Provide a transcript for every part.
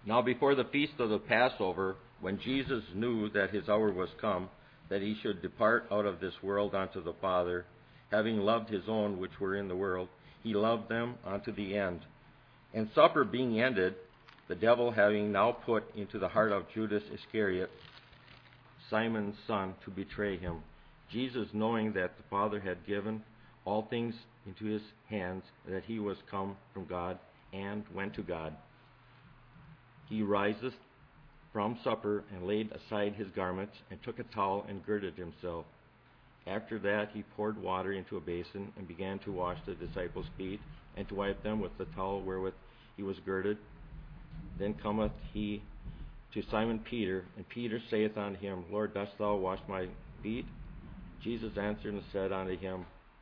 Now before the feast of the Passover, when Jesus knew that his hour was come, that he should depart out of this world unto the Father, having loved his own which were in the world, he loved them unto the end. And supper being ended, the devil having now put into the heart of Judas Iscariot, Simon's son, to betray him, Jesus, knowing that the Father had given all things into his hands, that he was come from God and went to God, he riseth from supper and laid aside his garments and took a towel and girded himself. After that he poured water into a basin and began to wash the disciples' feet and to wipe them with the towel wherewith he was girded. Then cometh he to Simon Peter, and Peter saith unto him, Lord, dost thou wash my feet? Jesus answered and said unto him,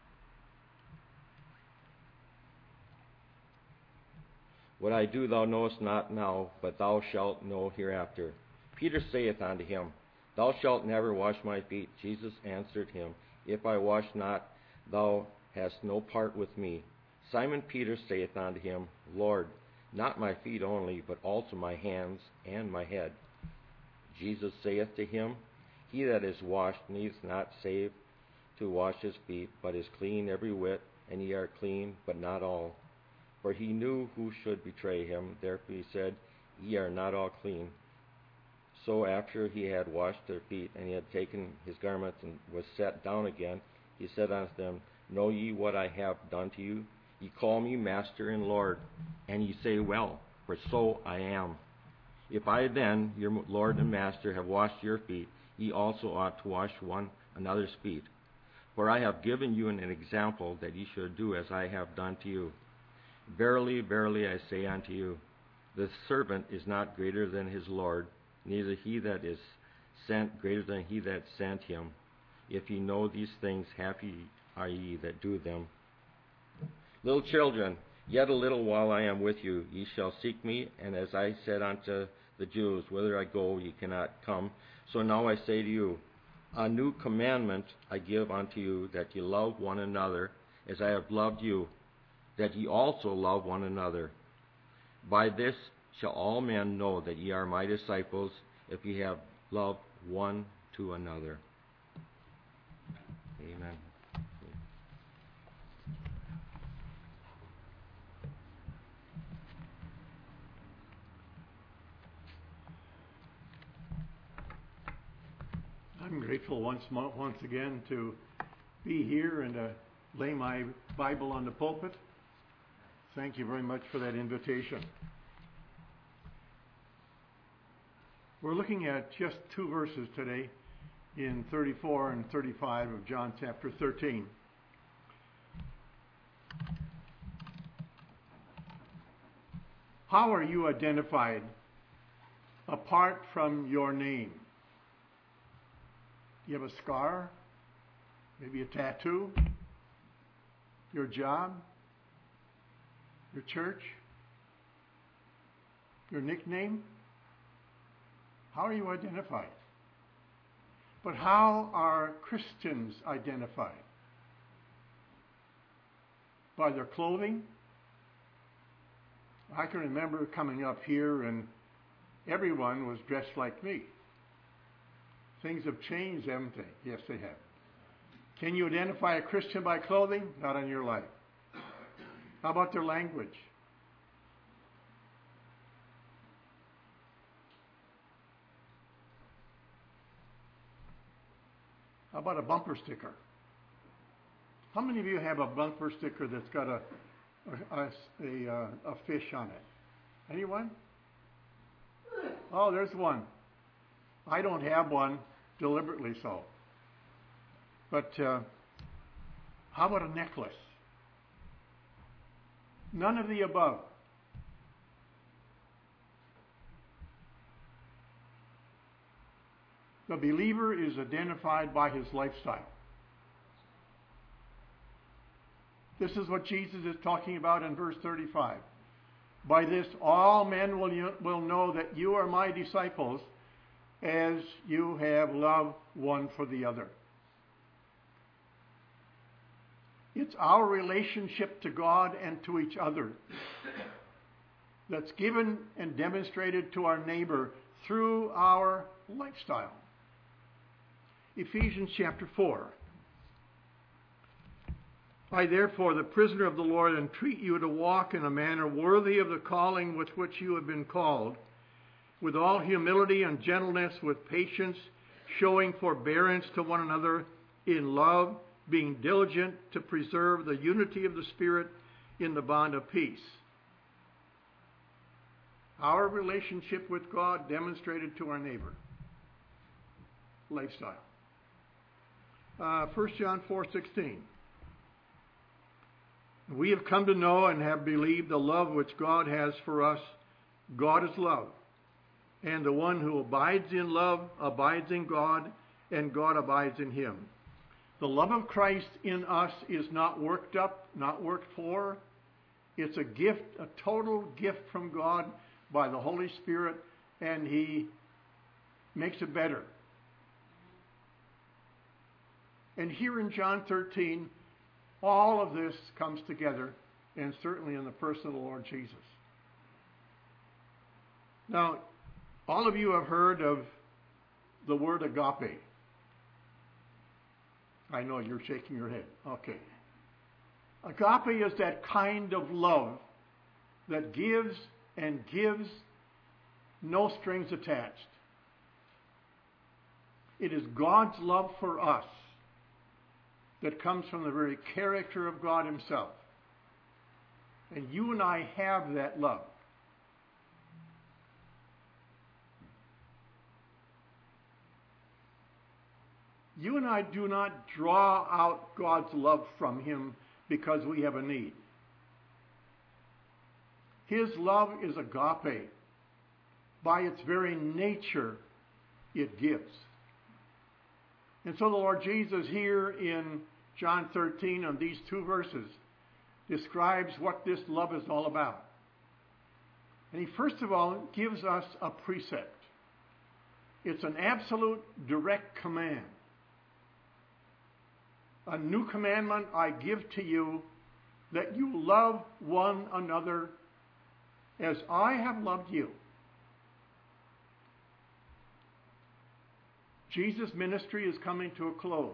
What I do thou knowest not now, but thou shalt know hereafter. Peter saith unto him, Thou shalt never wash my feet. Jesus answered him, If I wash not, thou hast no part with me. Simon Peter saith unto him, Lord, not my feet only, but also my hands and my head. Jesus saith to him, He that is washed needs not save to wash his feet, but is clean every whit, and ye are clean, but not all. For he knew who should betray him, therefore he said, Ye are not all clean. So after he had washed their feet, and he had taken his garments and was set down again, he said unto them, Know ye what I have done to you? Ye call me Master and Lord, and ye say, Well, for so I am. If I then, your Lord and Master, have washed your feet, ye also ought to wash one another's feet. For I have given you an example that ye should do as I have done to you. Verily, verily, I say unto you, the servant is not greater than his Lord, neither he that is sent greater than he that sent him. If ye know these things, happy are ye that do them. Little children, yet a little while I am with you. Ye shall seek me, and as I said unto the Jews, Whither I go, ye cannot come. So now I say to you, a new commandment I give unto you, that ye love one another, as I have loved you, that ye also love one another. By this shall all men know that ye are my disciples, if ye have love one to another. Amen. I'm grateful once again to be here and to lay my Bible on the pulpit. Thank you very much for that invitation. We're looking at just two verses today in 34 and 35 of John chapter 13. How are you identified apart from your name? You have a scar, maybe a tattoo, your job, your church, your nickname. How are you identified? But how are Christians identified? By their clothing? I can remember coming up here and everyone was dressed like me. Things have changed, haven't they? Yes, they have. Can you identify a Christian by clothing? Not in your life. How about their language? How about a bumper sticker? How many of you have a bumper sticker that's got a fish on it? Anyone? Oh, there's one. I don't have one, deliberately so. But how about a necklace? None of the above. The believer is identified by his lifestyle. This is what Jesus is talking about in verse 35. By this all men will know that you are my disciples, as you have love one for the other. It's our relationship to God and to each other that's given and demonstrated to our neighbor through our lifestyle. Ephesians chapter 4. I, therefore, the prisoner of the Lord, entreat you to walk in a manner worthy of the calling with which you have been called, with all humility and gentleness, with patience, showing forbearance to one another in love, being diligent to preserve the unity of the Spirit in the bond of peace. Our relationship with God demonstrated to our neighbor. Lifestyle. 1 John 4:16. We have come to know and have believed the love which God has for us. God is love. And the one who abides in love abides in God, and God abides in him. The love of Christ in us is not worked up, not worked for. It's a gift, a total gift from God by the Holy Spirit, and He makes it better. And here in John 13, all of this comes together, and certainly in the person of the Lord Jesus. Now, all of you have heard of the word agape. I know you're shaking your head. Okay. Agape is that kind of love that gives and gives, no strings attached. It is God's love for us that comes from the very character of God Himself. And you and I have that love. You and I do not draw out God's love from Him because we have a need. His love is agape. By its very nature, it gives. And so the Lord Jesus here in John 13, on these two verses, describes what this love is all about. And He first of all gives us a precept. It's an absolute direct command. A new commandment I give to you, that you love one another as I have loved you. Jesus' ministry is coming to a close.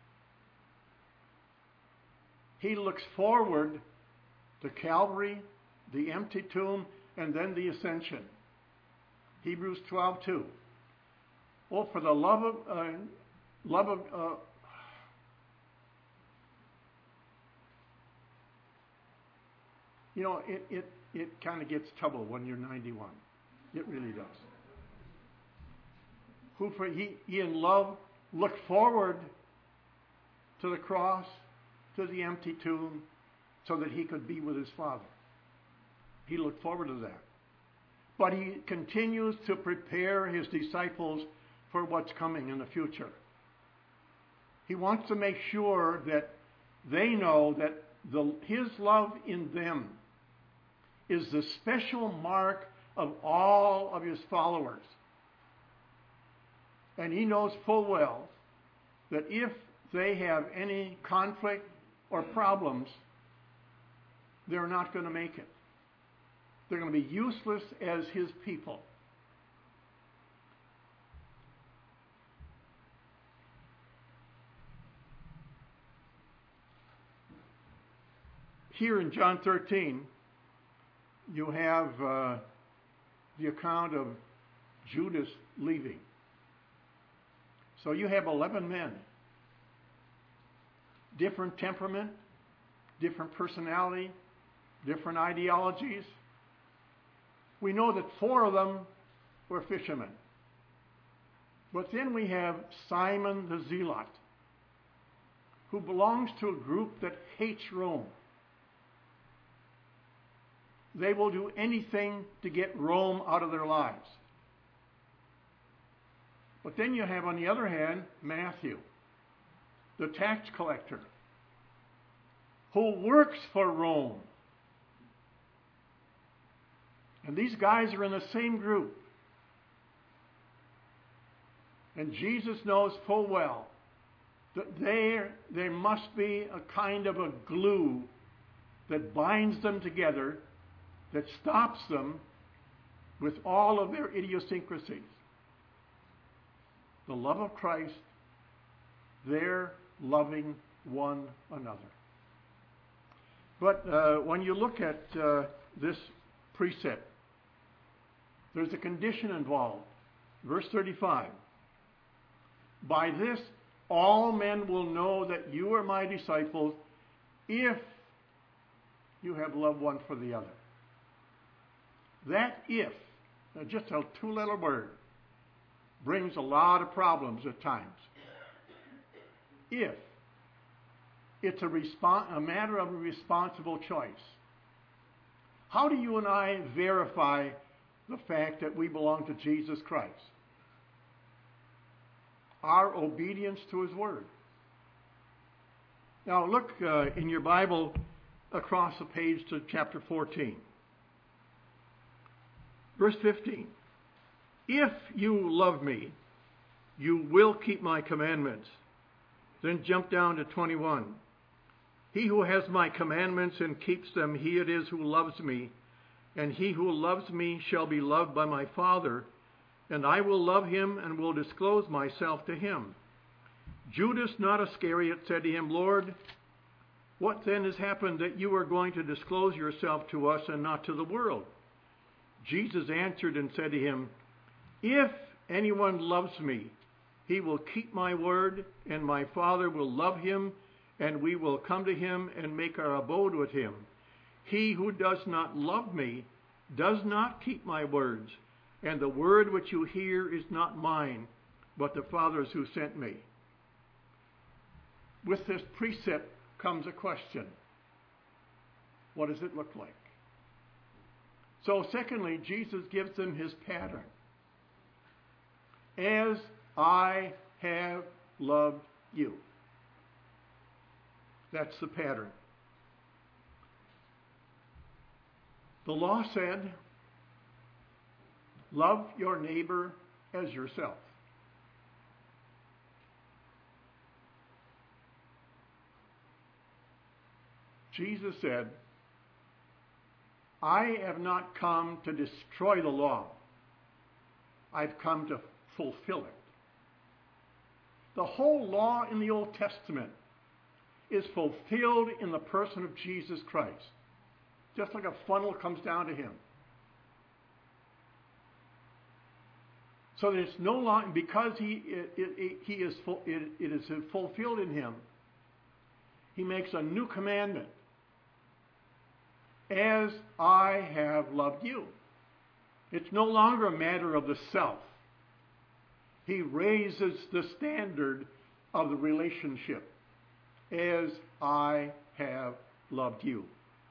He looks forward to Calvary, the empty tomb, and then the ascension. Hebrews 12:2. Oh, for the love of you know, it kind of gets trouble when you're 91. It really does. Who for he in love looked forward to the cross, to the empty tomb, so that he could be with his Father. He looked forward to that. But he continues to prepare his disciples for what's coming in the future. He wants to make sure that they know that his love in them is the special mark of all of his followers. And he knows full well that if they have any conflict or problems, they're not going to make it. They're going to be useless as his people. Here in John 13, you have the account of Judas leaving. So you have 11 men. Different temperament, different personality, different ideologies. We know that 4 of them were fishermen. But then we have Simon the Zealot, who belongs to a group that hates Rome. They will do anything to get Rome out of their lives. But then you have, on the other hand, Matthew, the tax collector, who works for Rome. And these guys are in the same group. And Jesus knows full well that there must be a kind of a glue that binds them together that stops them with all of their idiosyncrasies. The love of Christ, their loving one another. But when you look at this precept, there's a condition involved. Verse 35. By this all men will know that you are my disciples if you have love one for the other. That if, just a two-letter word, brings a lot of problems at times. If. It's a matter of a responsible choice. How do you and I verify the fact that we belong to Jesus Christ? Our obedience to His Word. Now look in your Bible across the page to chapter 14. Verse 15. If you love me, you will keep my commandments. Then jump down to 21. He who has my commandments and keeps them, he it is who loves me. And he who loves me shall be loved by my Father, and I will love him and will disclose myself to him. Judas, not Iscariot, said to him, Lord, what then has happened that you are going to disclose yourself to us and not to the world? Jesus answered and said to him, if anyone loves me, he will keep my word, and my Father will love him, and we will come to him and make our abode with him. He who does not love me does not keep my words, and the word which you hear is not mine, but the Father's who sent me. With this precept comes a question. What does it look like? So secondly, Jesus gives them his pattern. As I have loved you. That's the pattern. The law said, love your neighbor as yourself. Jesus said, I have not come to destroy the law. I've come to fulfill it. The whole law in the Old Testament is fulfilled in the person of Jesus Christ. Just like a funnel comes down to him. So that it's no longer, because it is fulfilled in him, he makes a new commandment. As I have loved you. It's no longer a matter of the self. He raises the standard of the relationship. As I have loved you.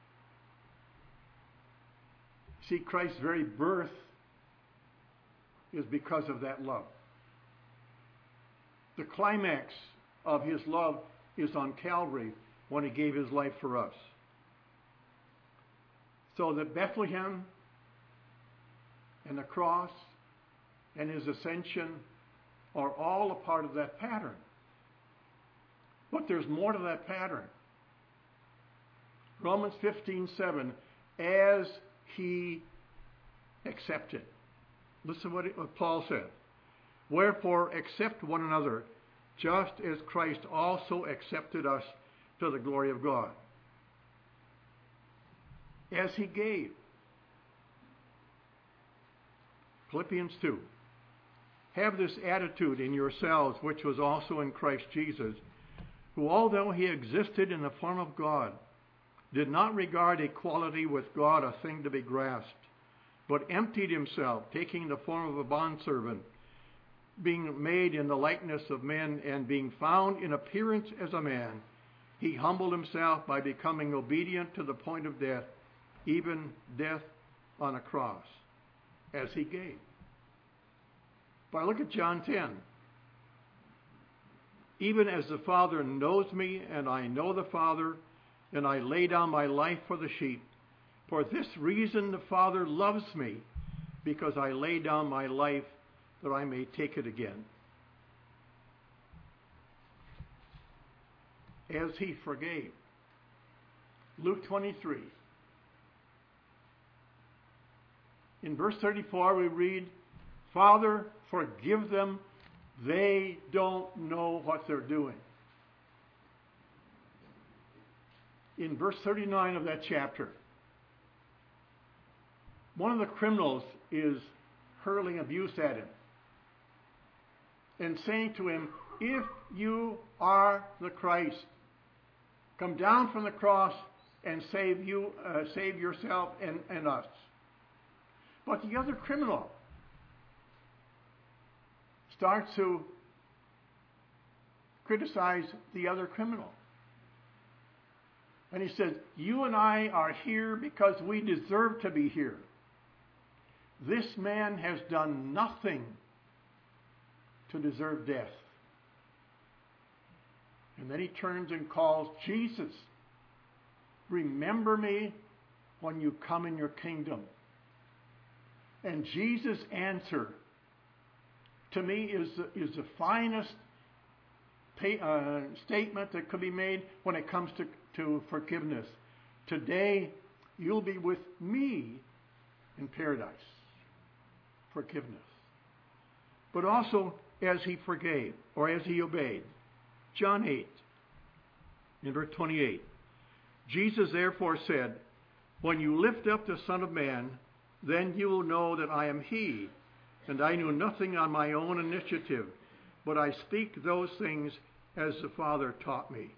See, Christ's very birth is because of that love. The climax of his love is on Calvary when he gave his life for us. So that Bethlehem and the cross and his ascension are all a part of that pattern. But there's more to that pattern. Romans 15:7, as he accepted. Listen to what Paul said. Wherefore accept one another, just as Christ also accepted us to the glory of God. As he gave. Philippians 2. Have this attitude in yourselves, which was also in Christ Jesus, who although he existed in the form of God, did not regard equality with God a thing to be grasped, but emptied himself, taking the form of a bondservant, being made in the likeness of men, and being found in appearance as a man, he humbled himself by becoming obedient to the point of death, even death on a cross, as he gave. But look at John 10. Even as the Father knows me, and I know the Father, and I lay down my life for the sheep. For this reason the Father loves me, because I lay down my life that I may take it again. As he forgave. Luke 23. In verse 34 we read, Father, forgive them. They don't know what they're doing. In verse 39 of that chapter, one of the criminals is hurling abuse at him and saying to him, if you are the Christ, come down from the cross and save yourself and us. But the other criminal starts to criticize the other criminal. And he says, you and I are here because we deserve to be here. This man has done nothing to deserve death. And then he turns and calls Jesus, remember me when you come in your kingdom. And Jesus' answer to me is the finest statement that could be made when it comes to forgiveness. Today, you'll be with me in paradise. Forgiveness. But also as he forgave, or as he obeyed. John 8, in verse 28. Jesus therefore said, when you lift up the Son of Man, then you will know that I am he, and I knew nothing on my own initiative, but I speak those things as the Father taught me.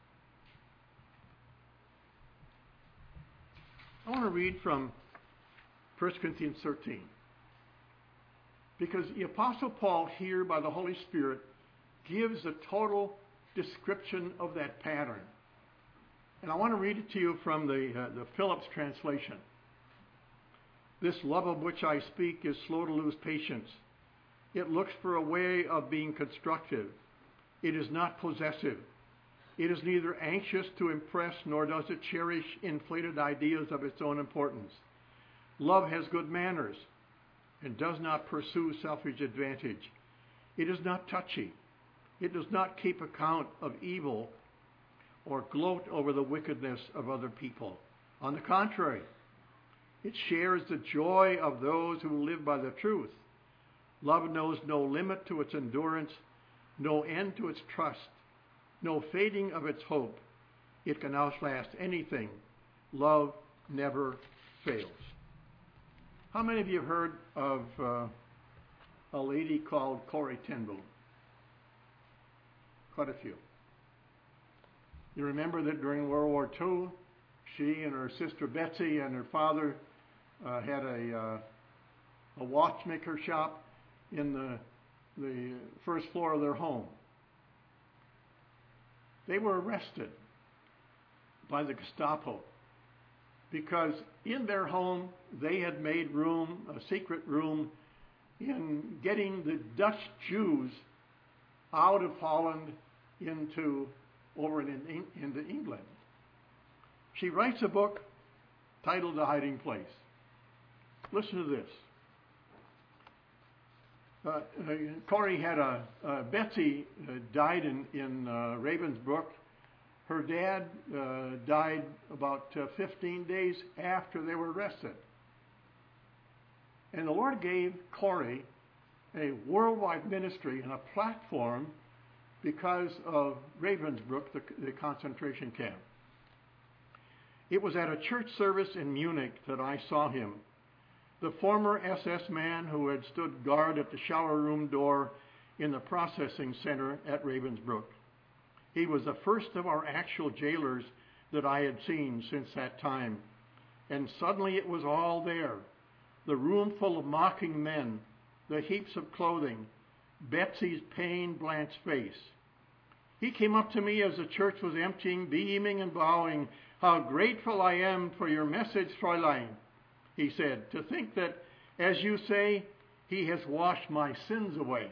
I want to read from 1 Corinthians 13. Because the Apostle Paul here, by the Holy Spirit, gives a total description of that pattern. And I want to read it to you from the Phillips translation. This love of which I speak is slow to lose patience. It looks for a way of being constructive. It is not possessive. It is neither anxious to impress, nor does it cherish inflated ideas of its own importance. Love has good manners and does not pursue selfish advantage. It is not touchy. It does not keep account of evil or gloat over the wickedness of other people. On the contrary, it shares the joy of those who live by the truth. Love knows no limit to its endurance, no end to its trust, no fading of its hope. It can outlast anything. Love never fails. How many of you have heard of a lady called Corrie ten Boom? Quite a few. You remember that during World War II, she and her sister Betsy and her father had a watchmaker shop in the first floor of their home. They were arrested by the Gestapo because in their home they had made room, a secret room, in getting the Dutch Jews out of Holland over into England. She writes a book titled The Hiding Place. Listen to this. Corrie had Betsy died in Ravensbrück. Her dad died about 15 days after they were arrested. And the Lord gave Corrie a worldwide ministry and a platform because of Ravensbrück, the concentration camp. It was at a church service in Munich that I saw him. The former SS man who had stood guard at the shower room door in the processing center at Ravensbrück. He was the first of our actual jailers that I had seen since that time. And suddenly it was all there. The room full of mocking men, the heaps of clothing, Betsy's pain-blanched face. He came up to me as the church was emptying, beaming and bowing. How grateful I am for your message, Fräulein, he said, to think that, as you say, he has washed my sins away.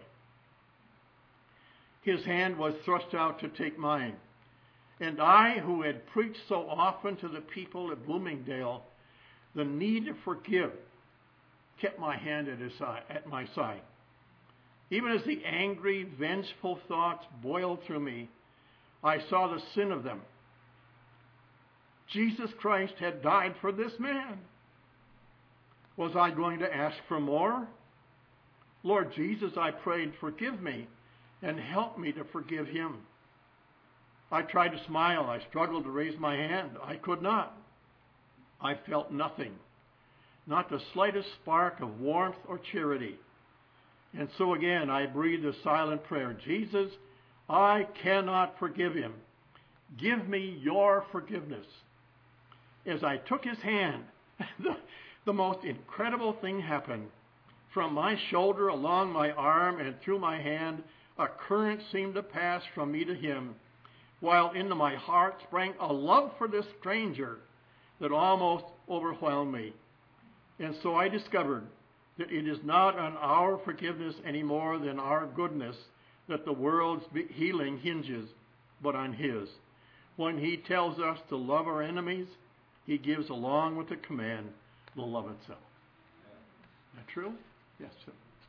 His hand was thrust out to take mine. And I, who had preached so often to the people at Bloomingdale the need to forgive, kept my hand at my side. Even as the angry, vengeful thoughts boiled through me, I saw the sin of them. Jesus Christ had died for this man. Was I going to ask for more? Lord Jesus, I prayed, forgive me and help me to forgive him. I tried to smile. I struggled to raise my hand. I could not. I felt nothing, not the slightest spark of warmth or charity. And so again, I breathed a silent prayer. Jesus, I cannot forgive him. Give me your forgiveness. As I took his hand, the most incredible thing happened. From my shoulder, along my arm, and through my hand, a current seemed to pass from me to him, while into my heart sprang a love for this stranger that almost overwhelmed me. And so I discovered that it is not on our forgiveness any more than our goodness that the world's healing hinges, but on his. When he tells us to love our enemies, he gives along with the command the love itself. Is that true? Yes, sir.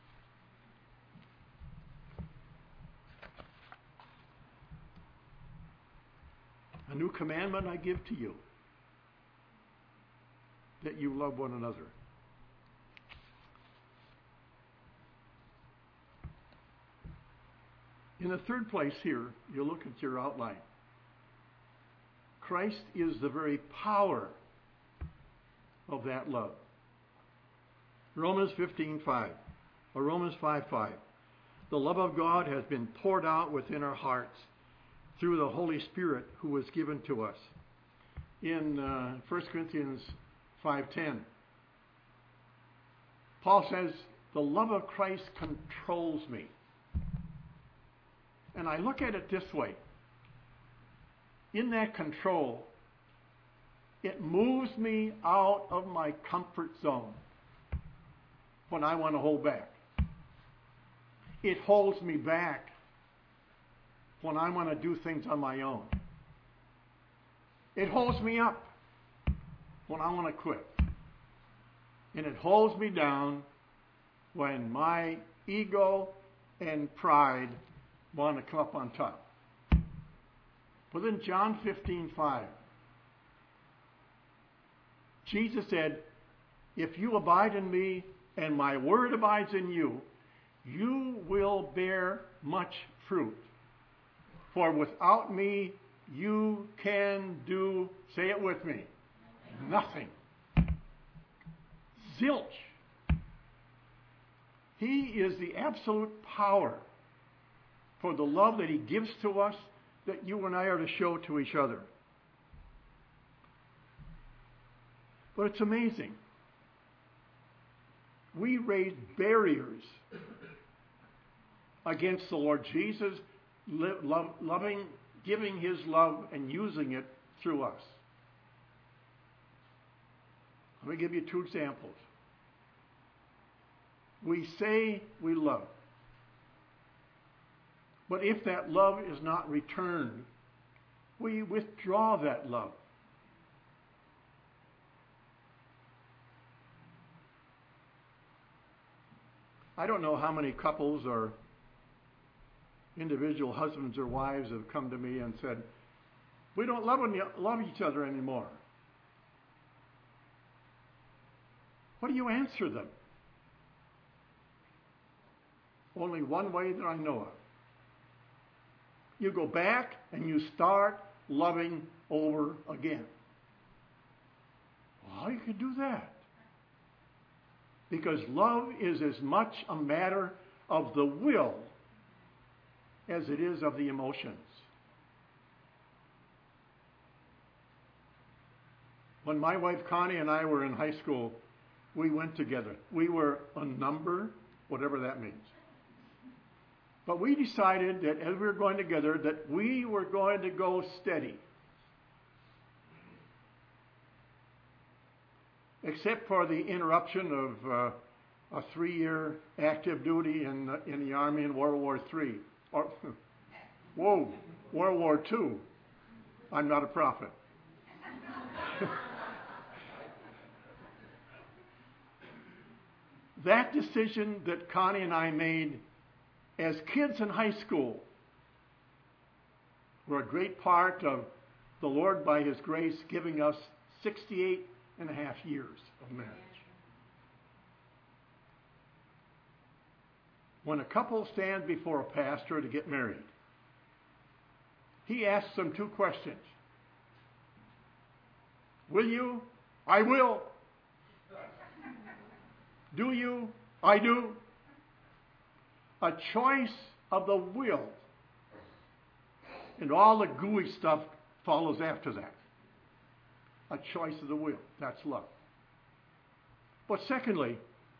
A new commandment I give to you, that you love one another. In the third place here, you look at your outline. Christ is the very power of that love. Romans 15:5, or Romans 5:5. The love of God has been poured out within our hearts through the Holy Spirit who was given to us. In 1 Corinthians 5:10, Paul says, the love of Christ controls me. And I look at it this way. In that control, it moves me out of my comfort zone when I want to hold back. It holds me back when I want to do things on my own. It holds me up when I want to quit. And it holds me down when my ego and pride want to come up on top. But in John 15:5, Jesus said, if you abide in me and my word abides in you, you will bear much fruit. For without me, you can do, say it with me, nothing. Zilch. He is the absolute power for the love that he gives to us that you and I are to show to each other. But it's amazing. We raise barriers against the Lord Jesus loving, giving his love and using it through us. Let me give you two examples. We say we love. But if that love is not returned, we withdraw that love. I don't know how many couples or individual husbands or wives have come to me and said, we don't love each other anymore. What do you answer them? Only one way that I know of. You go back and you start loving over again. Well, how you can do that? Because love is as much a matter of the will as it is of the emotions. When my wife Connie and I were in high school, we went together. We were a number, whatever that means. But we decided that as we were going together, that we were going to go steady. Except for the interruption of a 3-year active duty in the Army in World War III. World War II. I'm not a prophet. That decision that Connie and I made as kids in high school were a great part of the Lord, by his grace, giving us 68 and a half years of marriage. when a couple stands before a pastor to get married, he asks them two questions. Will you? I will. Do you? I do. A choice of the will. And all the gooey stuff follows after that. A choice of the will. That's love. But secondly,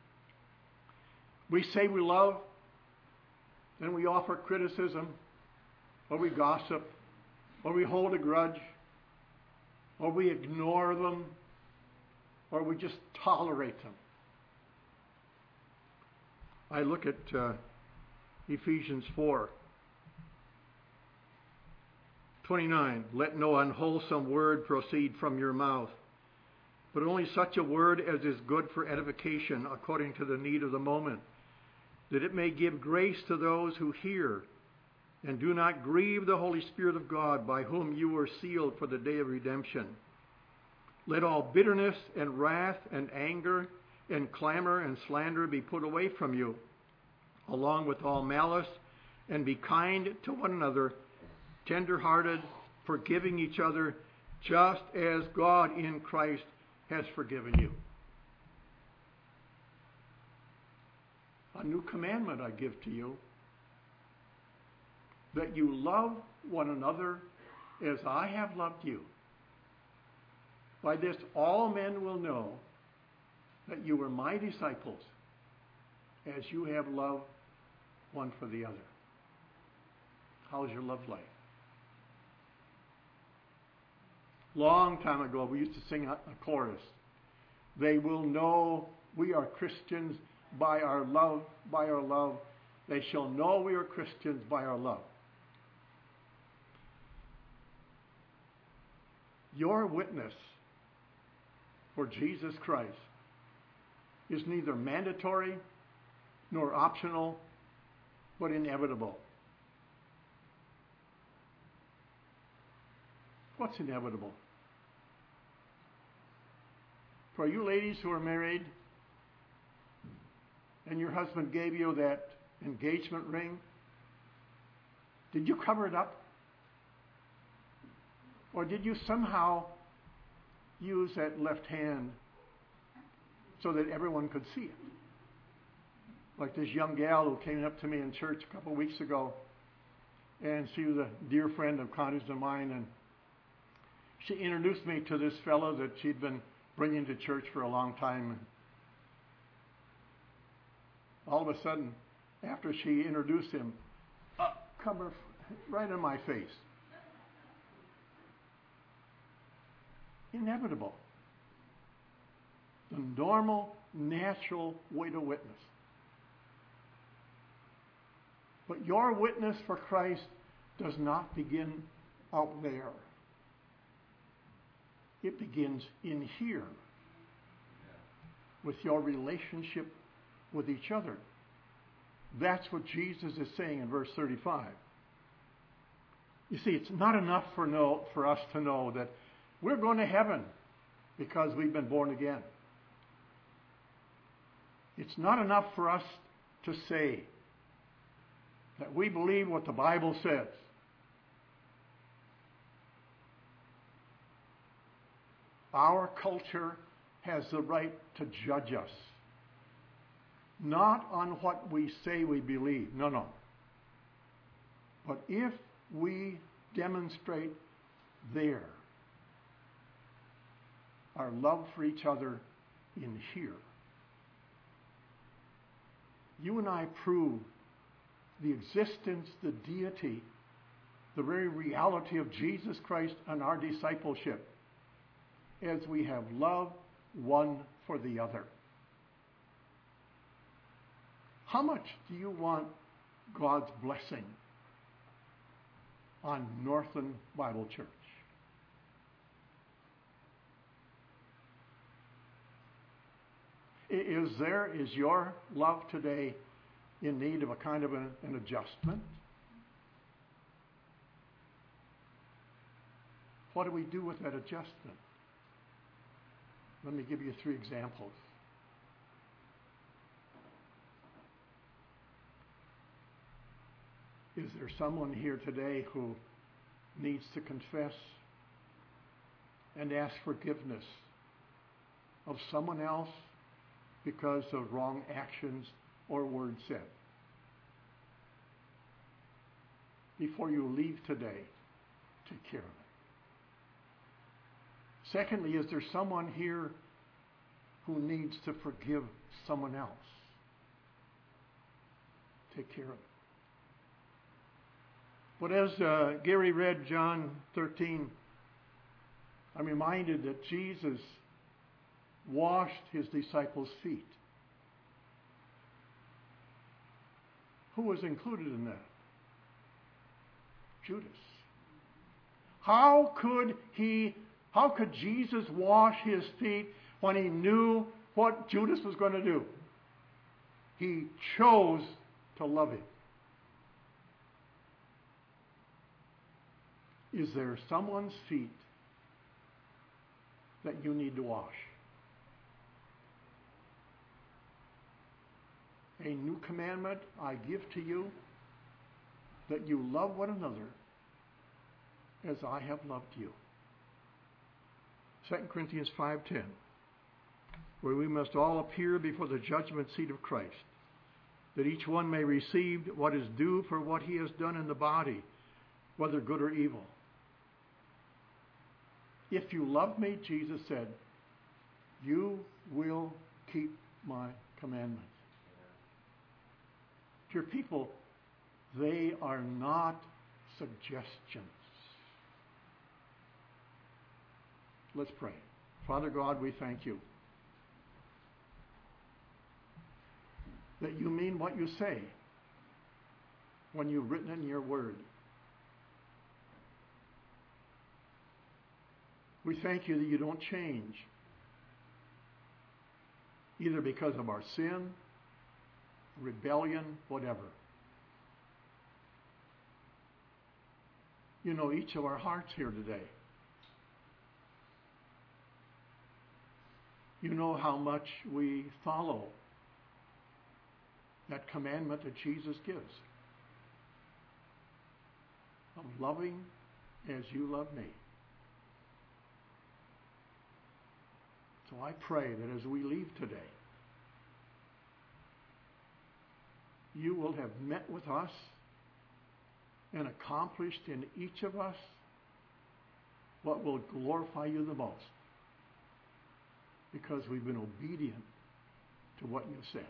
we say we love, and we offer criticism, or we gossip, or we hold a grudge, or we ignore them, or we just tolerate them. I look at Ephesians 4:29. Let no unwholesome word proceed from your mouth, but only such a word as is good for edification according to the need of the moment, that it may give grace to those who hear. And do not grieve the Holy Spirit of God, by whom you were sealed for the day of redemption. Let all bitterness and wrath and anger and clamor and slander be put away from you, along with all malice, and be kind to one another, tender-hearted, forgiving each other, just as God in Christ has forgiven you. A new commandment I give to you, that you love one another as I have loved you. By this all men will know that you are my disciples, as you have loved one for the other. How's your love life? Long time ago, we used to sing a chorus. They will know we are Christians by our love, by our love. They shall know we are Christians by our love. Your witness for Jesus Christ is neither mandatory nor optional, but inevitable. What's inevitable? For you ladies who are married and your husband gave you that engagement ring, did you cover it up? Or did you somehow use that left hand so that everyone could see it? Like this young gal who came up to me in church a couple of weeks ago, and she was a dear friend of Connie's and mine, and she introduced me to this fellow that she'd been bringing to church for a long time. All of a sudden, after she introduced him, come right in my face. Inevitable. The normal, natural way to witness. But your witness for Christ does not begin out there. It begins in here with your relationship with each other. That's what Jesus is saying in verse 35. You see, it's not enough for us to know that we're going to heaven because we've been born again. It's not enough for us to say that we believe what the Bible says. Our culture has the right to judge us, not on what we say we believe. No. But if we demonstrate there our love for each other in here, you and I prove the existence, the deity, the very reality of Jesus Christ and our discipleship, as we have love one for the other. How much do you want God's blessing on Northland Bible Church? Is your love today in need of a kind of an adjustment? What do we do with that adjustment? Let me give you 3 examples. Is there someone here today who needs to confess and ask forgiveness of someone else because of wrong actions or words said? Before you leave today, take care of it. Secondly, is there someone here who needs to forgive someone else? Take care of it. But as Gary read John 13, I'm reminded that Jesus washed his disciples' feet. Who was included in that? Judas. How could Jesus wash his feet when he knew what Judas was going to do? He chose to love him. Is there someone's feet that you need to wash? A new commandment I give to you, that you love one another as I have loved you. 2 Corinthians 5:10, where we must all appear before the judgment seat of Christ, that each one may receive what is due for what he has done in the body, whether good or evil. If you love me, Jesus said, you will keep my commandments. Dear people, they are not suggestions. Let's pray. Father God, we thank you that you mean what you say when you've written in your word. We thank you that you don't change, either because of our sin, rebellion, whatever. You know each of our hearts here today. You know how much we follow that commandment that Jesus gives of loving as you love me. So I pray that as we leave today, you will have met with us and accomplished in each of us what will glorify you the most, because we've been obedient to what you said.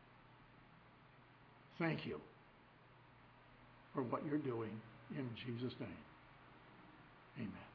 Thank you for what you're doing in Jesus' name. Amen.